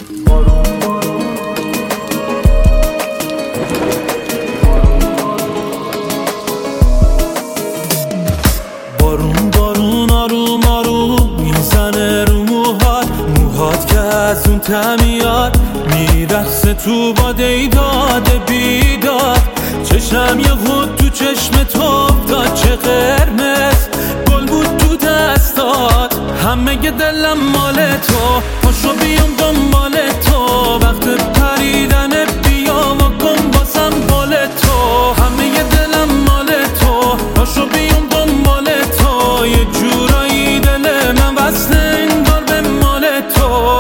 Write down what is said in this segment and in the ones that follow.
بارون بارون آروم آروم میزنه رو موهات که از اون تمیاد میرقصه تو باده داد بیداد. چشم یه خود تو چشم تو افتاد، چه قرمز گل بود تو دستات. همه دلم مال تو، پاشو بیام دنبال تو. وقت پریدن بیا و کن باسم بال تو. همه دلم مال تو، پاشو بیام دنبال تو. یه جورایی دل من وصله انگار به مال تو.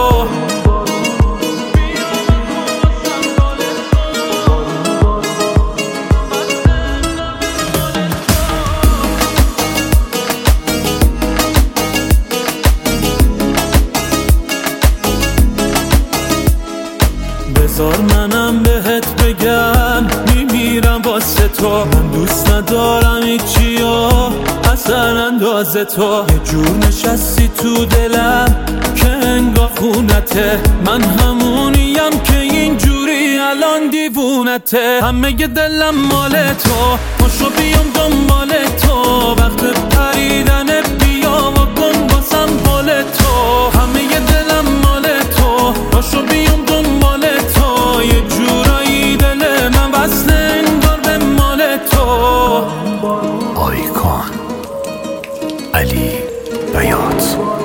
بذار منم بهت بگم میمیرم واسه تو. من دوست ندارم هیچیو اصلا اندازه تو. یه جور نشستی تو دلم که انگار خونته. من همونیم که اینجوری الان دیوونته. همه دلم مال تو، پاشو بیام دنبال تو. وقت پریدن بیا و کن باسم بال تو. همه دلم مال تو، پاشو بیام دنبال تو. یه جورایی دل من وصله انگار به مال تو. آیکان علی بیات.